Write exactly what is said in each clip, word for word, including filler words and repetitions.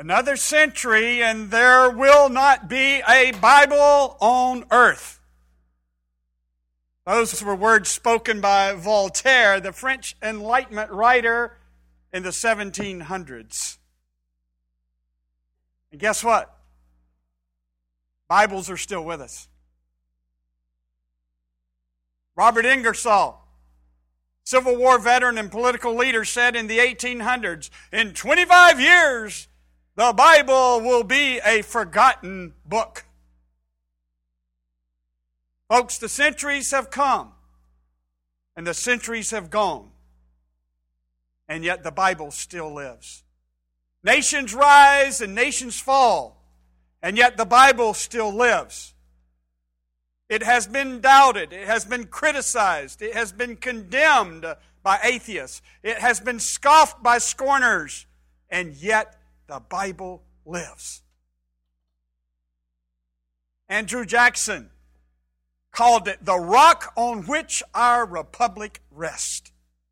Another century and there will not be a Bible on earth. Those were words spoken by Voltaire, the French Enlightenment writer in the seventeen hundreds. And guess what? Bibles are still with us. Robert Ingersoll, Civil War veteran and political leader, said in the eighteen hundreds, in twenty-five years, the Bible will be a forgotten book. Folks, the centuries have come and the centuries have gone, and yet the Bible still lives. Nations rise and nations fall, and yet the Bible still lives. It has been doubted, it has been criticized, it has been condemned by atheists, it has been scoffed by scorners, and yet the Bible lives. Andrew Jackson called it the rock on which our republic rests.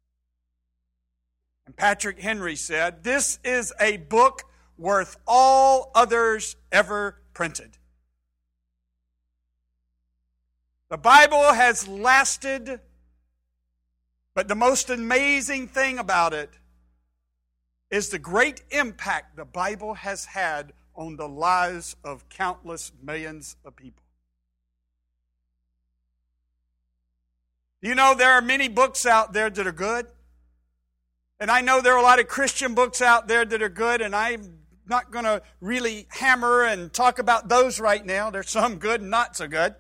And Patrick Henry said, this is a book worth all others ever printed. The Bible has lasted, but the most amazing thing about it is the great impact the Bible has had on the lives of countless millions of people. You know, there are many books out there that are good. And I know there are a lot of Christian books out there that are good, and I'm not going to really hammer and talk about those right now. There's some good and not so good.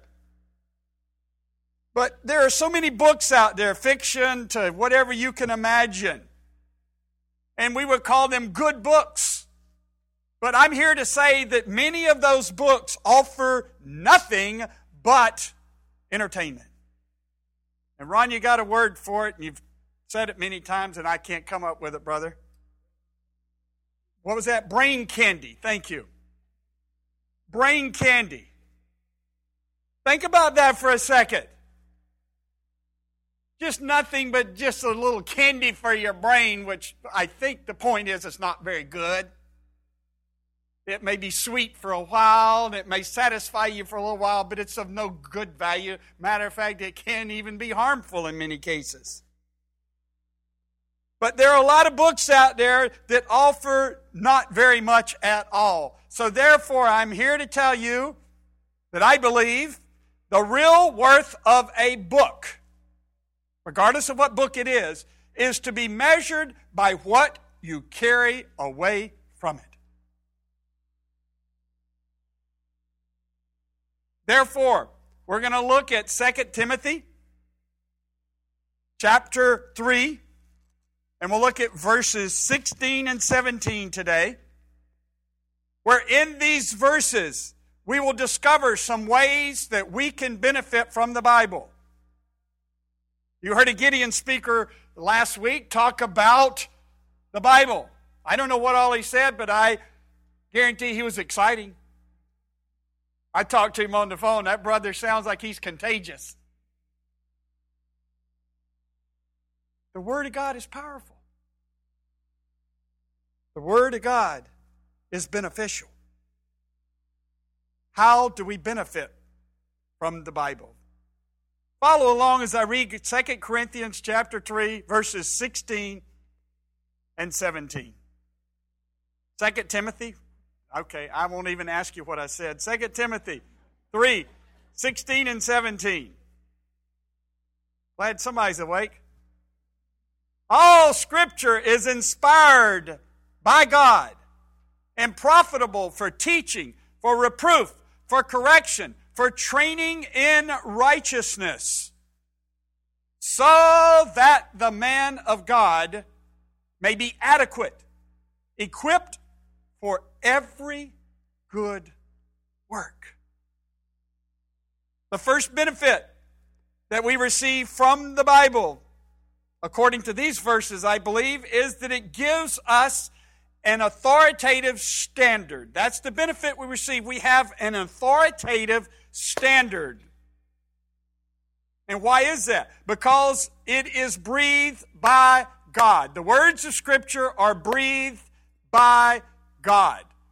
But there are so many books out there, fiction to whatever you can imagine. And we would call them good books. But I'm here to say that many of those books offer nothing but entertainment. And Ron, you got a word for it, and you've said it many times, and I can't come up with it, brother. What was that? Brain candy. Thank you. Brain candy. Think about that for a second. Just nothing but just a little candy for your brain, which I think the point is it's not very good. It may be sweet for a while, and it may satisfy you for a little while, but it's of no good value. Matter of fact, it can even be harmful in many cases. But there are a lot of books out there that offer not very much at all. So therefore, I'm here to tell you that I believe the real worth of a book, regardless of what book it is, is to be measured by what you carry away from it. Therefore, we're going to look at Second Timothy chapter three, and we'll look at verses sixteen and seventeen today, where in these verses we will discover some ways that we can benefit from the Bible. You heard a Gideon speaker last week talk about the Bible. I don't know what all he said, but I guarantee he was exciting. I talked to him on the phone. That brother sounds like he's contagious. The Word of God is powerful. The Word of God is beneficial. How do we benefit from the Bible? Follow along as I read Second Corinthians chapter three, verses sixteen and seventeen. Second Timothy, okay, I won't even ask you what I said. Second Timothy three, sixteen and seventeen. Glad somebody's awake. All Scripture is inspired by God and profitable for teaching, for reproof, for correction, for training in righteousness, so that the man of God may be adequate, equipped for every good work. The first benefit that we receive from the Bible, according to these verses, I believe, is that it gives us an authoritative standard. That's the benefit we receive. We have an authoritative standard. And why is that? Because it is breathed by God. The words of Scripture are breathed by God.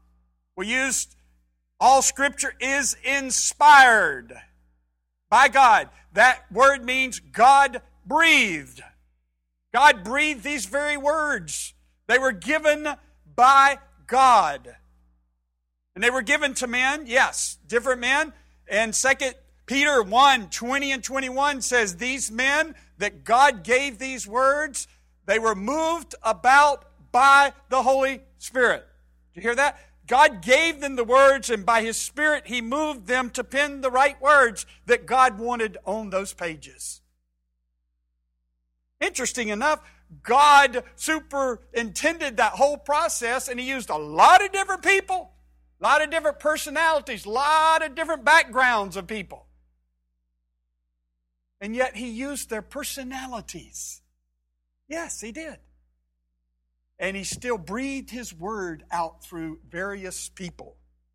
We used all Scripture is inspired by God. That word means God breathed. God breathed these very words. They were given by God. And they were given to men, yes, different men. And Second Peter one, twenty and twenty-one says, these men that God gave these words, they were moved about by the Holy Spirit. Did you hear that? God gave them the words, and by His Spirit, He moved them to pen the right words that God wanted on those pages. Interesting enough, God superintended that whole process, and He used a lot of different people, a lot of different personalities, a lot of different backgrounds of people. And yet He used their personalities. Yes, He did. And He still breathed His word out through various people.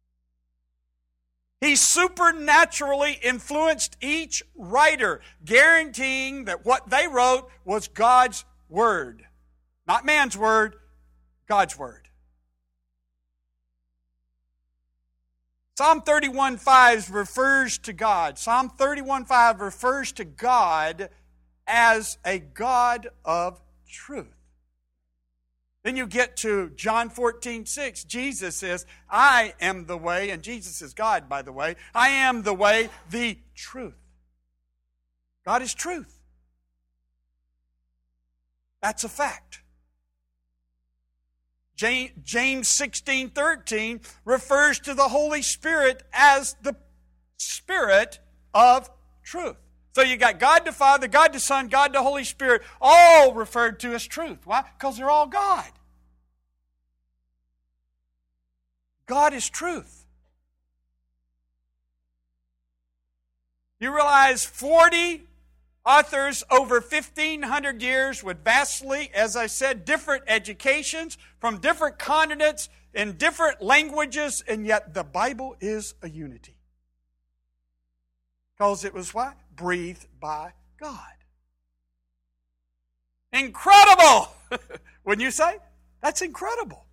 He supernaturally influenced each writer, guaranteeing that what they wrote was God's word. Not man's word, God's word. Psalm thirty-one five refers to God. Psalm thirty-one five refers to God as a God of truth. Then you get to John fourteen six. Jesus says, I am the way, and Jesus is God, by the way. I am the way, the truth. God is truth. That's a fact. James sixteen thirteen refers to the Holy Spirit as the Spirit of truth. So you got God the Father, God the Son, God the Holy Spirit, all referred to as truth. Why? Because they're all God. God is truth. You realize forty authors over fifteen hundred years with vastly, as I said, different educations from different continents in different languages, and yet the Bible is a unity. Because it was what? Breathed by God. Incredible! Wouldn't you say? That's incredible.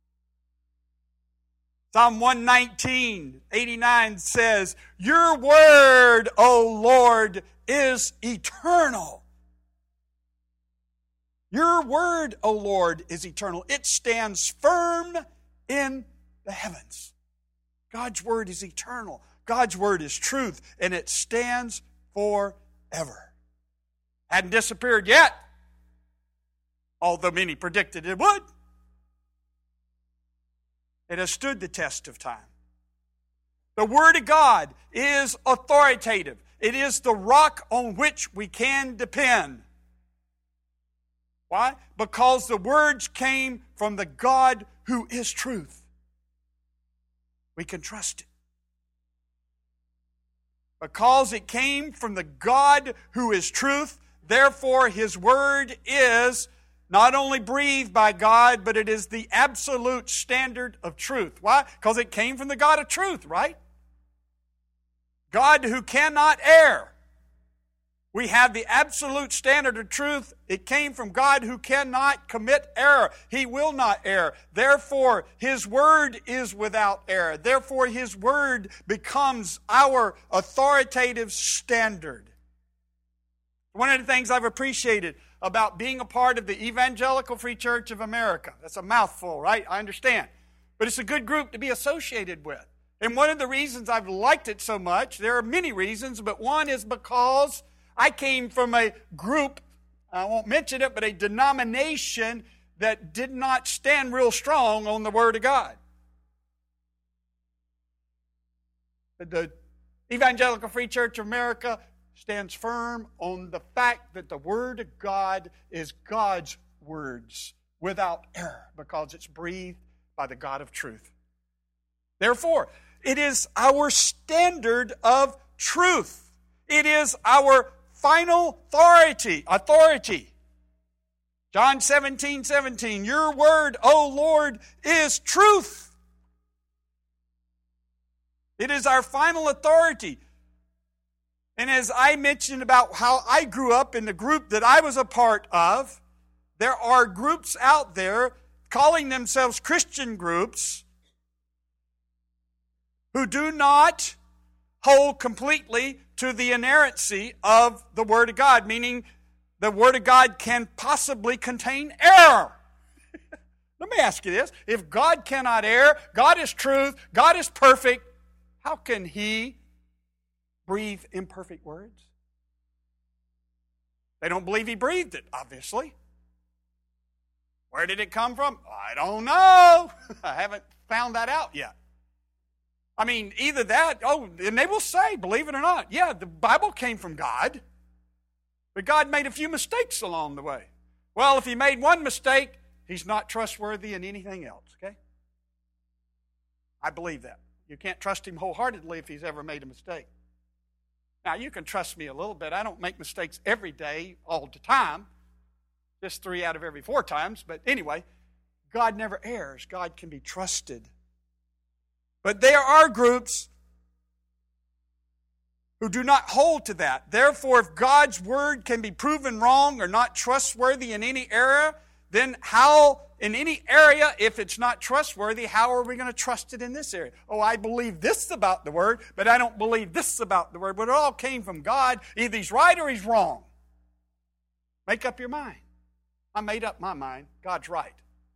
Psalm one nineteen, eighty-nine says, your word, O Lord, is eternal. Your word, O Lord, is eternal. It stands firm in the heavens. God's word is eternal. God's word is truth, and it stands forever. Hadn't disappeared yet, although many predicted it would. It has stood the test of time. The Word of God is authoritative. It is the rock on which we can depend. Why? Because the words came from the God who is truth. We can trust it. Because it came from the God who is truth, therefore His Word is not only breathed by God, but it is the absolute standard of truth. Why? Because it came from the God of truth, right? God who cannot err. We have the absolute standard of truth. It came from God who cannot commit error. He will not err. Therefore, His Word is without error. Therefore, His Word becomes our authoritative standard. One of the things I've appreciated about being a part of the Evangelical Free Church of America. That's a mouthful, right? I understand. But it's a good group to be associated with. And one of the reasons I've liked it so much, there are many reasons, but one is because I came from a group, I won't mention it, but a denomination that did not stand real strong on the Word of God. The Evangelical Free Church of America stands firm on the fact that the Word of God is God's words without error because it's breathed by the God of truth. Therefore, it is our standard of truth. It is our final authority. Authority. John seventeen seventeen, your word, O Lord, is truth. It is our final authority. And as I mentioned about how I grew up in the group that I was a part of, there are groups out there calling themselves Christian groups who do not hold completely to the inerrancy of the Word of God, meaning the Word of God can possibly contain error. Let me ask you this. If God cannot err, God is truth, God is perfect, how can He breathe imperfect words? They don't believe He breathed it, obviously. Where did it come from? I don't know. I haven't found that out yet. I mean, either that, oh, and they will say, believe it or not, yeah, the Bible came from God, but God made a few mistakes along the way. Well, if He made one mistake, He's not trustworthy in anything else, okay? I believe that. You can't trust Him wholeheartedly if He's ever made a mistake. Now, you can trust me a little bit. I don't make mistakes every day, all the time. Just three out of every four times. But anyway, God never errs. God can be trusted. But there are groups who do not hold to that. Therefore, if God's Word can be proven wrong or not trustworthy in any area, then how, in any area, if it's not trustworthy, how are we going to trust it in this area? Oh, I believe this about the Word, but I don't believe this about the Word. But it all came from God. Either He's right or He's wrong. Make up your mind. I made up my mind. God's right.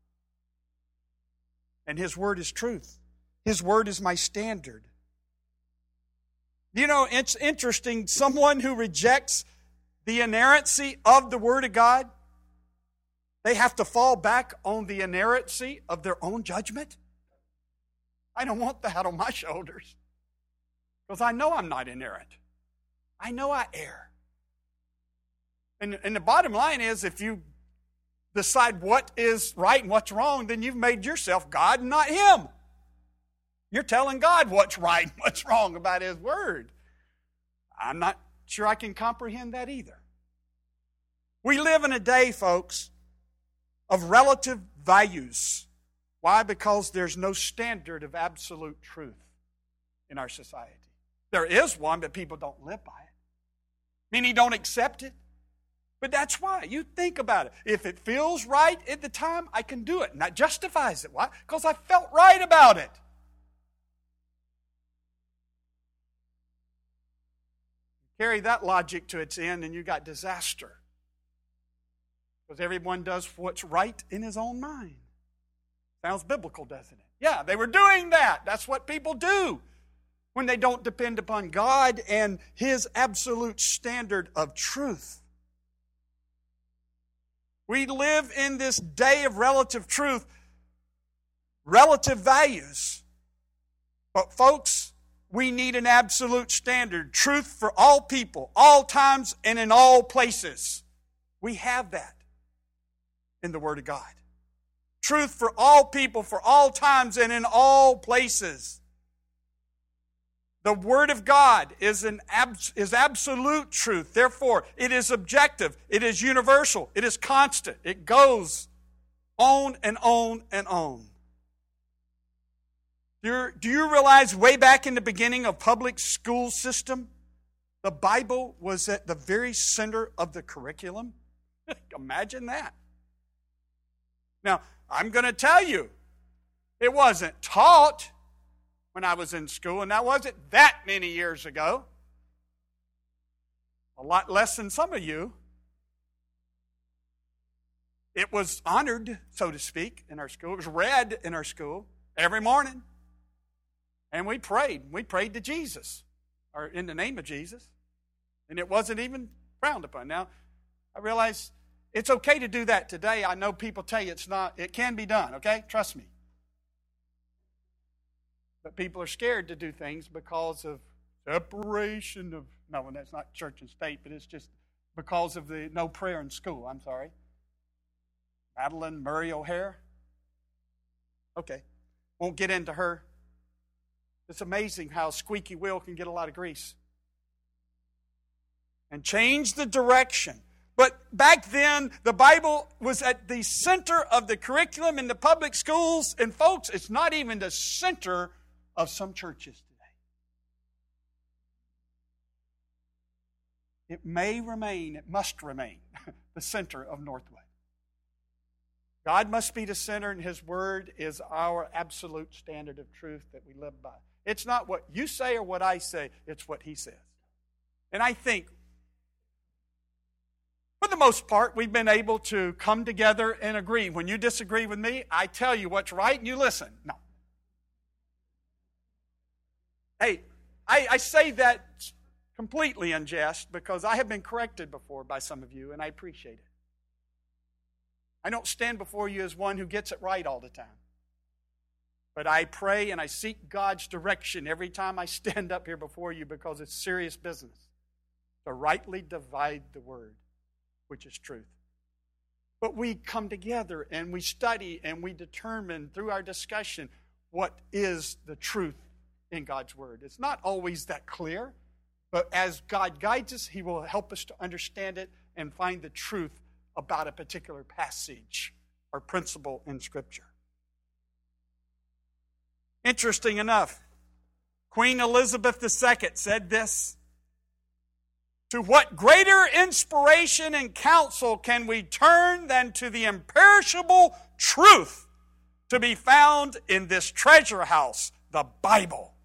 And His Word is truth. His Word is my standard. You know, it's interesting. Someone who rejects the inerrancy of the Word of God, they have to fall back on the inerrancy of their own judgment. I don't want that on my shoulders. Because I know I'm not inerrant. I know I err. And, and the bottom line is, if you decide what is right and what's wrong, then you've made yourself God and not Him. You're telling God what's right and what's wrong about His Word. I'm not sure I can comprehend that either. We live in a day, folks, of relative values. Why? Because there's no standard of absolute truth in our society. There is one, but people don't live by it. Meaning don't accept it. But that's why. You think about it. If it feels right at the time, I can do it. And that justifies it. Why? Because I felt right about it. Carry that logic to its end and you got disaster. Because everyone does what's right in his own mind. Sounds biblical, doesn't it? Yeah, they were doing that. That's what people do when they don't depend upon God and His absolute standard of truth. We live in this day of relative truth, relative values. But folks, we need an absolute standard, truth for all people, all times, and in all places. We have that in the Word of God. Truth for all people, for all times, and in all places. The Word of God is an abs- is absolute truth. Therefore, it is objective. It is universal. It is constant. It goes on and on and on. You're, do you realize way back in the beginning of public school system, the Bible was at the very center of the curriculum? Imagine that. Now, I'm going to tell you, it wasn't taught when I was in school, and that wasn't that many years ago. A lot less than some of you. It was honored, so to speak, in our school. It was read in our school every morning. And we prayed. We prayed to Jesus, or in the name of Jesus. And it wasn't even frowned upon. Now, I realize it's okay to do that today. I know people tell you it's not. It can be done, okay? Trust me. But people are scared to do things because of separation of, no, and that's not church and state, but it's just because of the no prayer in school. I'm sorry. Madeline Murray O'Hare. Okay. Won't get into her. It's amazing how a squeaky wheel can get a lot of grease. And change the direction. But back then, the Bible was at the center of the curriculum in the public schools. And folks, it's not even the center of some churches today. It may remain, it must remain, the center of Northwood. God must be the center, and His Word is our absolute standard of truth that we live by. It's not what you say or what I say, it's what He says. And I think, for the most part, we've been able to come together and agree. When you disagree with me, I tell you what's right and you listen. No. Hey, I, I say that completely in jest because I have been corrected before by some of you, and I appreciate it. I don't stand before you as one who gets it right all the time. But I pray and I seek God's direction every time I stand up here before you because it's serious business to rightly divide the Word, which is truth. But we come together and we study and we determine through our discussion what is the truth in God's Word. It's not always that clear, but as God guides us, He will help us to understand it and find the truth about a particular passage or principle in Scripture. Interesting enough, Queen Elizabeth the Second said this: "To what greater inspiration and counsel can we turn than to the imperishable truth to be found in this treasure house, the Bible?"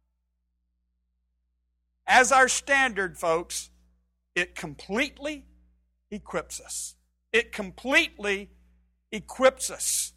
As our standard, folks, it completely equips us. It completely equips us.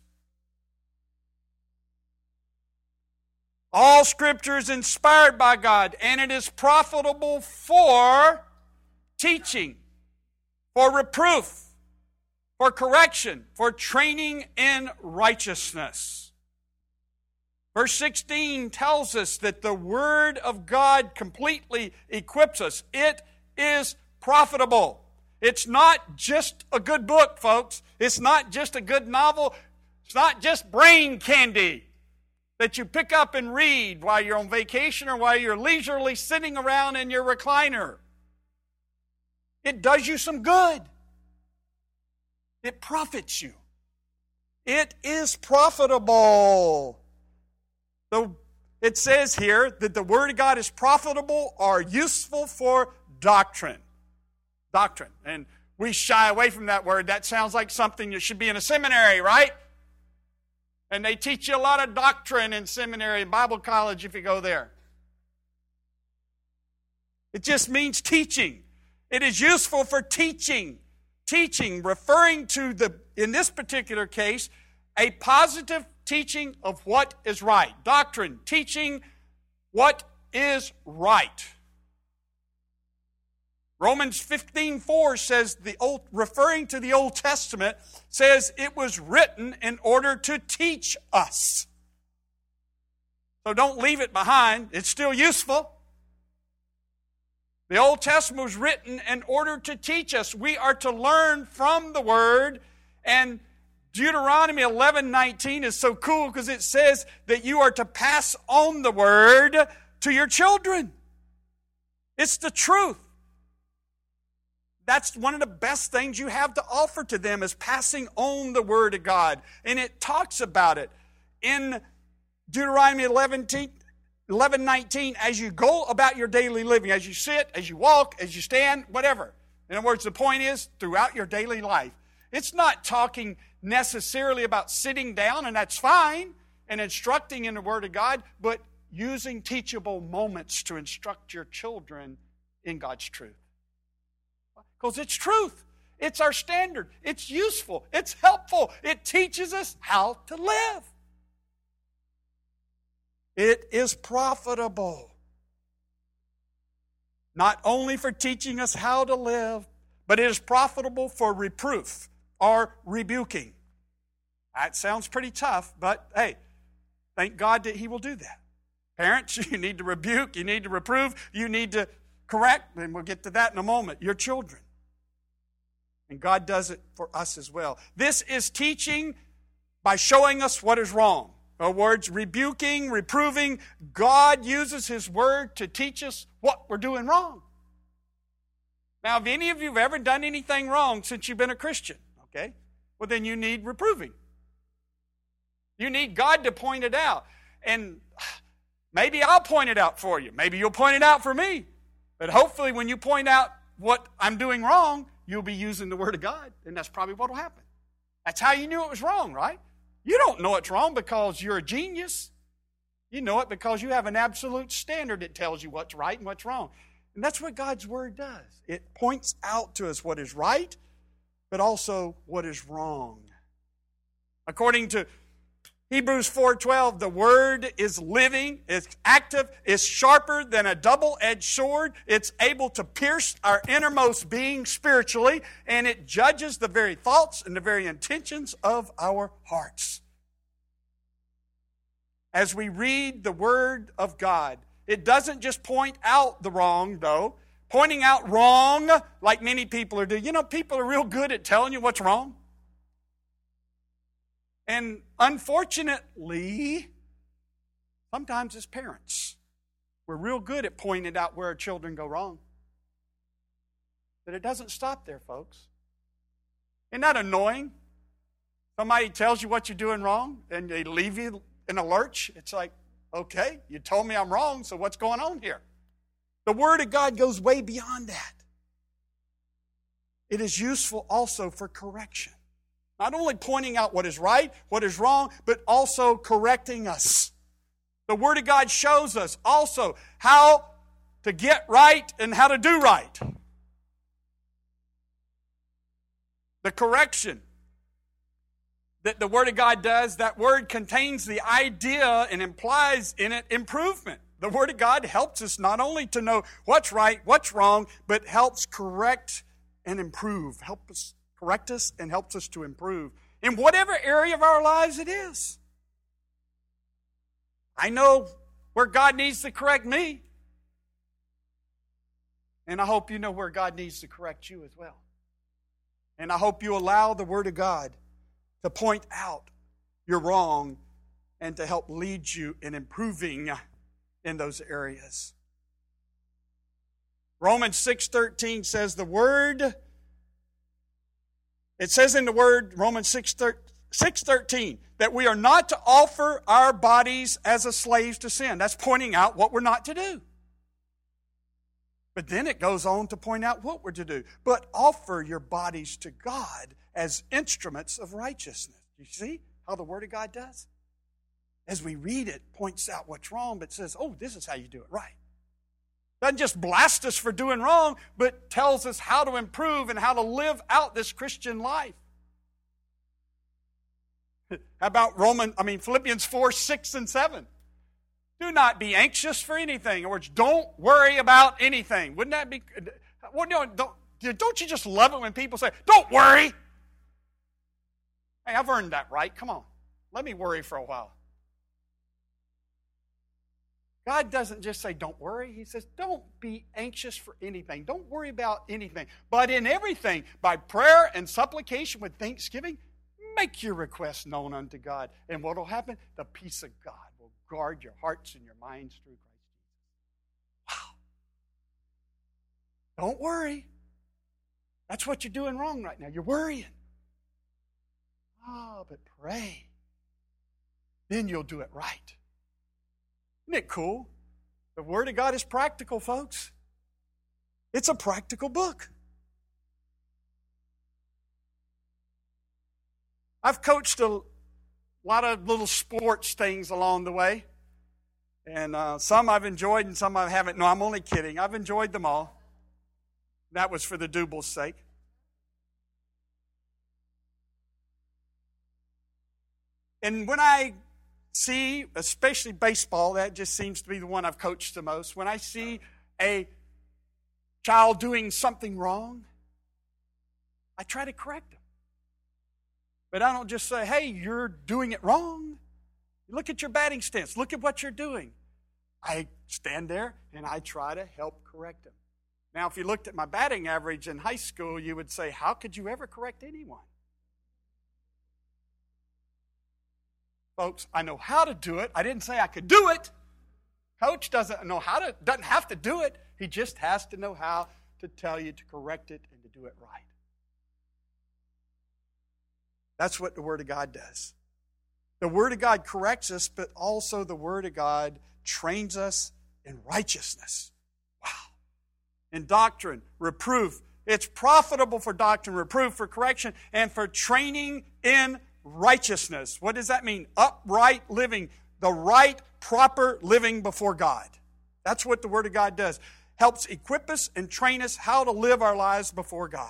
All Scripture is inspired by God, and it is profitable for teaching, for reproof, for correction, for training in righteousness. Verse sixteen tells us that the Word of God completely equips us. It is profitable. It's not just a good book, folks. It's not just a good novel. It's not just brain candy that you pick up and read while you're on vacation or while you're leisurely sitting around in your recliner. It does you some good. It profits you. It is profitable. So it says here that the Word of God is profitable or useful for doctrine. Doctrine. And we shy away from that word. That sounds like something that should be in a seminary, right? And they teach you a lot of doctrine in seminary and Bible college if you go there. It just means teaching. It is useful for teaching. Teaching, referring to the, in this particular case, a positive teaching of what is right. Doctrine, teaching what is right. Romans fifteen four says, the old, referring to the Old Testament, says it was written in order to teach us. So don't leave it behind. It's still useful. The Old Testament was written in order to teach us. We are to learn from the Word. And Deuteronomy eleven nineteen is so cool because it says that you are to pass on the Word to your children. It's the truth. That's one of the best things you have to offer to them is passing on the Word of God. And it talks about it in Deuteronomy eleven nineteen as you go about your daily living, as you sit, as you walk, as you stand, whatever. In other words, the point is throughout your daily life. It's not talking necessarily about sitting down, and that's fine, and instructing in the Word of God, but using teachable moments to instruct your children in God's truth. Because it's truth. It's our standard. It's useful. It's helpful. It teaches us how to live. It is profitable. Not only for teaching us how to live, but it is profitable for reproof or rebuking. That sounds pretty tough, but hey, thank God that He will do that. Parents, you need to rebuke, you need to reprove, you need to correct, and we'll get to that in a moment, your children. And God does it for us as well. This is teaching by showing us what is wrong. In other words, rebuking, reproving. God uses His Word to teach us what we're doing wrong. Now, if any of you have ever done anything wrong since you've been a Christian, okay, well then you need reproving. You need God to point it out. And maybe I'll point it out for you. Maybe you'll point it out for me. But hopefully when you point out what I'm doing wrong, you'll be using the Word of God, and that's probably what will happen. That's how you knew it was wrong, right? You don't know it's wrong because you're a genius. You know it because you have an absolute standard that tells you what's right and what's wrong. And that's what God's Word does. It points out to us what is right, but also what is wrong. According to Hebrews four twelve, the Word is living, it's active, it's sharper than a double-edged sword. It's able to pierce our innermost being spiritually, and it judges the very thoughts and the very intentions of our hearts. As we read the Word of God, it doesn't just point out the wrong, though. Pointing out wrong, like many people are doing. You know, people are real good at telling you what's wrong. And unfortunately, sometimes as parents, we're real good at pointing out where our children go wrong. But it doesn't stop there, folks. Isn't that annoying? Somebody tells you what you're doing wrong, and they leave you in a lurch. It's like, okay, you told me I'm wrong, so what's going on here? The Word of God goes way beyond that. It is useful also for correction. Not only pointing out what is right, what is wrong, but also correcting us. The Word of God shows us also how to get right and how to do right. The correction that the Word of God does, that word contains the idea and implies in it improvement. The Word of God helps us not only to know what's right, what's wrong, but helps correct and improve. Help us correct us and helps us to improve in whatever area of our lives it is. I know where God needs to correct me. And I hope you know where God needs to correct you as well. And I hope you allow the Word of God to point out you're wrong and to help lead you in improving in those areas. Romans six thirteen says the Word, it says in the Word, Romans six thirteen, that we are not to offer our bodies as a slaves to sin. That's pointing out what we're not to do. But then it goes on to point out what we're to do. But offer your bodies to God as instruments of righteousness. You see how the Word of God does? As we read it, points out what's wrong, but says, oh, this is how you do it right. Doesn't just blast us for doing wrong, but tells us how to improve and how to live out this Christian life. How about Roman, I mean Philippians four, six, and seven? Do not be anxious for anything. In other words, don't worry about anything. Wouldn't that be, well, no, don't, don't you just love it when people say, don't worry? Hey, I've earned that right. Come on. Let me worry for a while. God doesn't just say, don't worry. He says, don't be anxious for anything. Don't worry about anything. But in everything, by prayer and supplication with thanksgiving, make your requests known unto God. And what will happen? The peace of God will guard your hearts and your minds through Christ Jesus. Wow. Don't worry. That's what you're doing wrong right now. You're worrying. Oh, but pray. Then you'll do it right. Isn't it cool? The Word of God is practical, folks. It's a practical book. I've coached a lot of little sports things along the way. And uh, some I've enjoyed and some I haven't. No, I'm only kidding. I've enjoyed them all. That was for the Duble's sake. And when I see, especially baseball, that just seems to be the one I've coached the most. When I see a child doing something wrong, I try to correct them. But I don't just say, hey, you're doing it wrong. Look at your batting stance. Look at what you're doing. I stand there and I try to help correct them. Now, if you looked at my batting average in high school, you would say, how could you ever correct anyone? Folks, I know how to do it. I didn't say I could do it. Coach doesn't know how to, doesn't have to do it. He just has to know how to tell you to correct it and to do it right. That's what the Word of God does. The Word of God corrects us, but also the Word of God trains us in righteousness. Wow. In doctrine, reproof. It's profitable for doctrine, reproof, for correction, and for training in righteousness. What does that mean? Upright living, the right, proper living before God. That's what the Word of God does. Helps equip us and train us how to live our lives before God.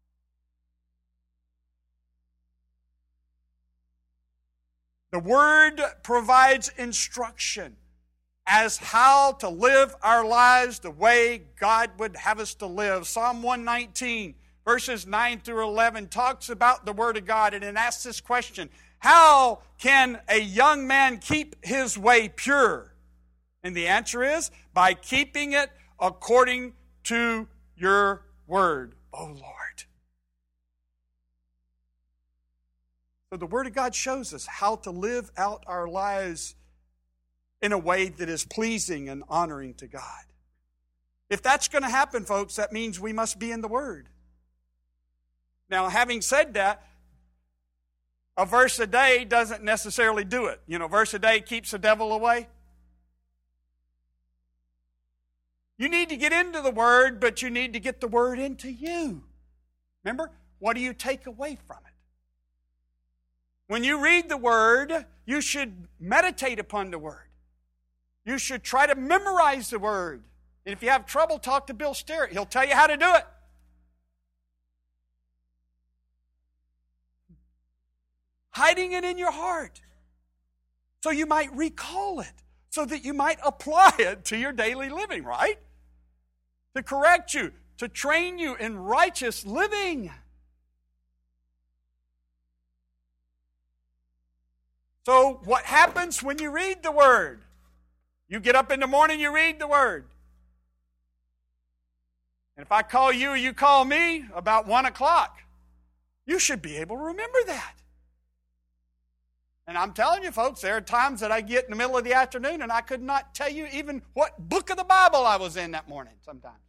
The Word provides instruction as how to live our lives the way God would have us to live. Psalm one nineteen, verses nine through eleven, talks about the Word of God, and it asks this question: how can a young man keep his way pure? And the answer is, by keeping it according to your Word, O Lord. So the Word of God shows us how to live out our lives in a way that is pleasing and honoring to God. If that's going to happen, folks, that means we must be in the Word. Now, having said that, a verse a day doesn't necessarily do it. You know, a verse a day keeps the devil away. You need to get into the Word, but you need to get the Word into you. Remember, what do you take away from it? When you read the Word, you should meditate upon the Word. You should try to memorize the Word. And if you have trouble, talk to Bill Sterrett. He'll tell you how to do it. Hiding it in your heart so you might recall it, so that you might apply it to your daily living, right? To correct you, to train you in righteous living. So what happens when you read the Word? You get up in the morning, you read the Word. And if I call you or you call me about one o'clock, you should be able to remember that. And I'm telling you, folks, there are times that I get in the middle of the afternoon and I could not tell you even what book of the Bible I was in that morning sometimes.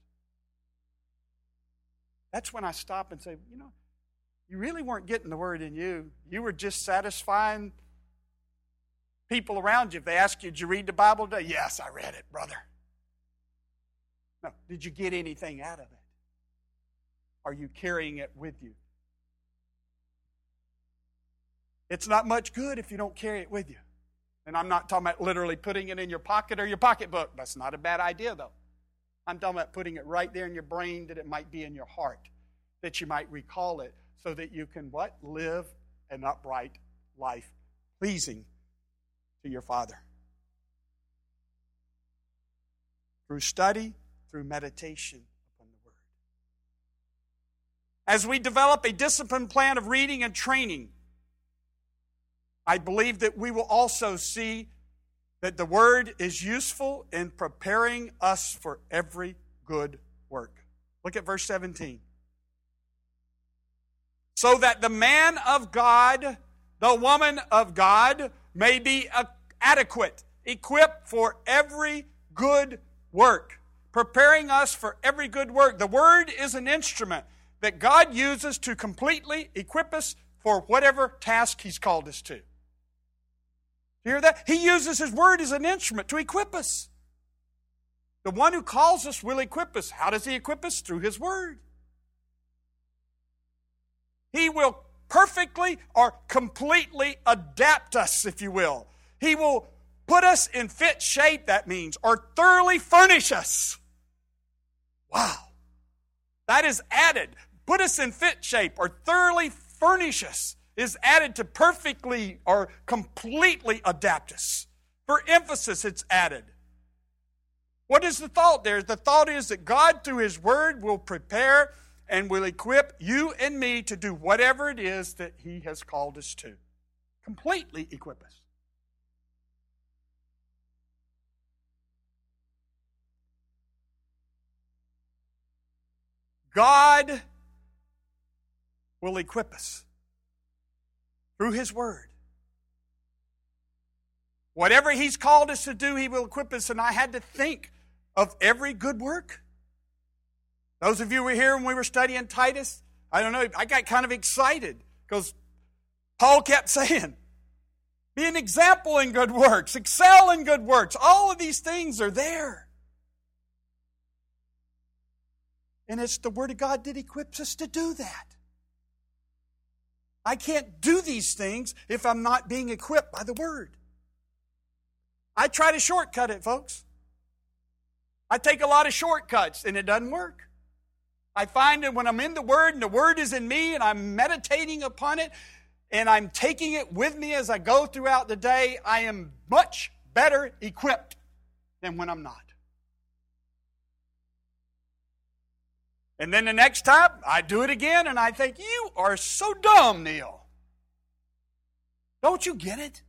That's when I stop and say, you know, you really weren't getting the Word in you. You were just satisfying people around you. If they ask you, did you read the Bible today? Yes, I read it, brother. No, did you get anything out of it? Are you carrying it with you? It's not much good if you don't carry it with you. And I'm not talking about literally putting it in your pocket or your pocketbook. That's not a bad idea, though. I'm talking about putting it right there in your brain, that it might be in your heart, that you might recall it, so that you can what? Live an upright life, pleasing to your Father. Through study, through meditation upon the Word. As we develop a disciplined plan of reading and training, I believe that we will also see that the Word is useful in preparing us for every good work. Look at verse seventeen. So that the man of God, the woman of God, may be adequate, equipped for every good work. Preparing us for every good work. The Word is an instrument that God uses to completely equip us for whatever task He's called us to. You hear that? He uses His Word as an instrument to equip us. The one who calls us will equip us. How does He equip us? Through His Word. He will perfectly or completely adapt us, if you will. He will put us in fit shape, that means, or thoroughly furnish us. Wow. That is added. Put us in fit shape or thoroughly furnish us is added to perfectly or completely adapt us. For emphasis, it's added. What is the thought there? The thought is that God, through His Word, will prepare and will equip you and me to do whatever it is that He has called us to. Completely equip us. God will equip us through His Word. Whatever He's called us to do, He will equip us. And I had to think of every good work. Those of you who were here when we were studying Titus, I don't know, I got kind of excited because Paul kept saying, be an example in good works, excel in good works. All of these things are there. And it's the Word of God that equips us to do that. I can't do these things if I'm not being equipped by the Word. I try to shortcut it, folks. I take a lot of shortcuts, and it doesn't work. I find that when I'm in the Word, and the Word is in me, and I'm meditating upon it, and I'm taking it with me as I go throughout the day, I am much better equipped than when I'm not. And then the next time, I do it again, and I think, you are so dumb, Neil. Don't you get it?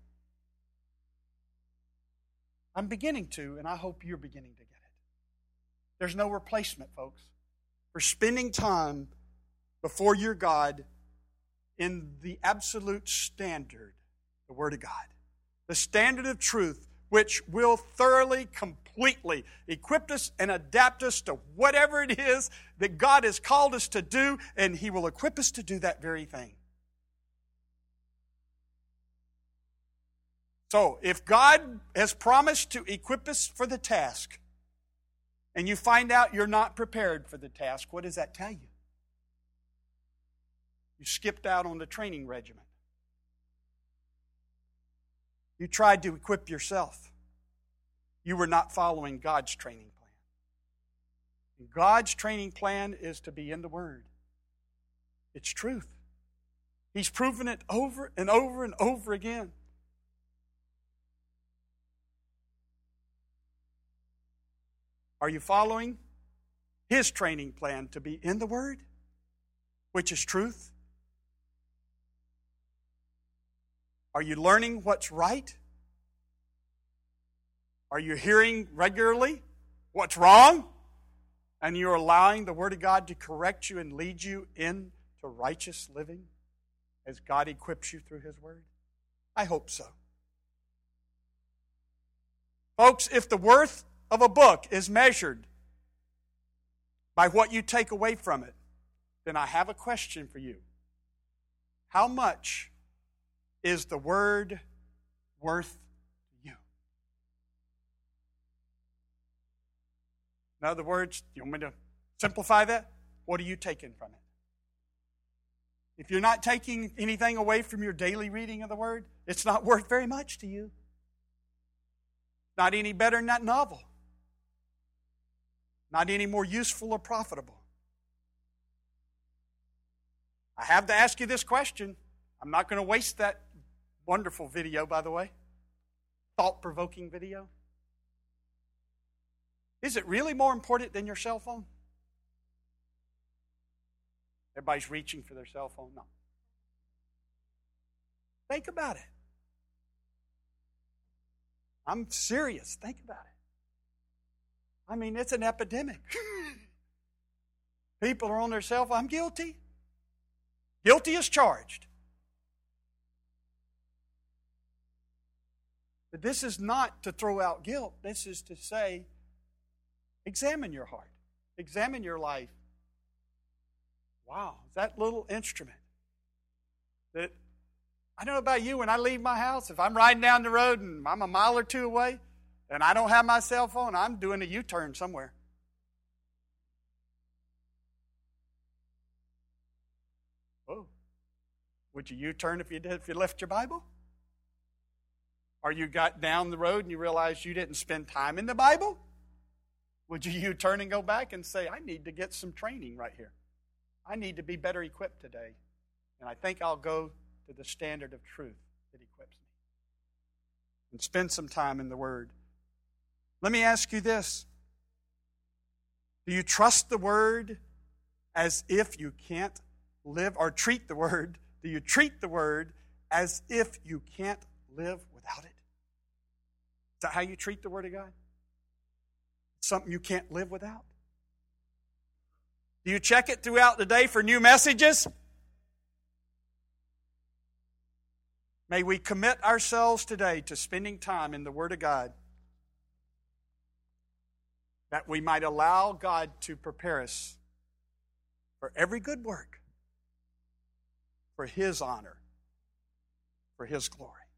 I'm beginning to, and I hope you're beginning to get it. There's no replacement, folks, for spending time before your God in the absolute standard, the Word of God. The standard of truth, which will thoroughly, completely equip us and adapt us to whatever it is that God has called us to do, and He will equip us to do that very thing. So, if God has promised to equip us for the task, and you find out you're not prepared for the task, what does that tell you? You skipped out on the training regimen. You tried to equip yourself. You were not following God's training plan. And God's training plan is to be in the Word. It's truth. He's proven it over and over and over again. Are you following His training plan to be in the Word, which is truth? Are you learning what's right? Are you hearing regularly what's wrong? And you're allowing the Word of God to correct you and lead you into righteous living as God equips you through His Word? I hope so. Folks, if the worth of a book is measured by what you take away from it, then I have a question for you. How much is the Word worth to you? In other words, you want me to simplify that? What are you taking from it? If you're not taking anything away from your daily reading of the Word, it's not worth very much to you. Not any better than that novel. Not any more useful or profitable. I have to ask you this question. I'm not going to waste that wonderful video, by the way. Thought-provoking video. Is it really more important than your cell phone? Everybody's reaching for their cell phone. No. Think about it. I'm serious. Think about it. I mean, it's an epidemic. People are on their cell phone. I'm guilty. Guilty as charged. But this is not to throw out guilt. This is to say, examine your heart. Examine your life. Wow, that little instrument that, I don't know about you, when I leave my house, if I'm riding down the road and I'm a mile or two away and I don't have my cell phone, I'm doing a U-turn somewhere. Oh, would you U-turn if you did if you left your Bible? Or you got down the road and you realized you didn't spend time in the Bible? Would you U-turn and go back and say, I need to get some training right here. I need to be better equipped today. And I think I'll go to the standard of truth that equips me. And spend some time in the Word. Let me ask you this. Do you trust the Word as if you can't live, or treat the Word, do you treat the Word as if you can't live without it? Is that how you treat the Word of God? Something you can't live without? Do you check it throughout the day for new messages? May we commit ourselves today to spending time in the Word of God, that we might allow God to prepare us for every good work, for His honor, for His glory.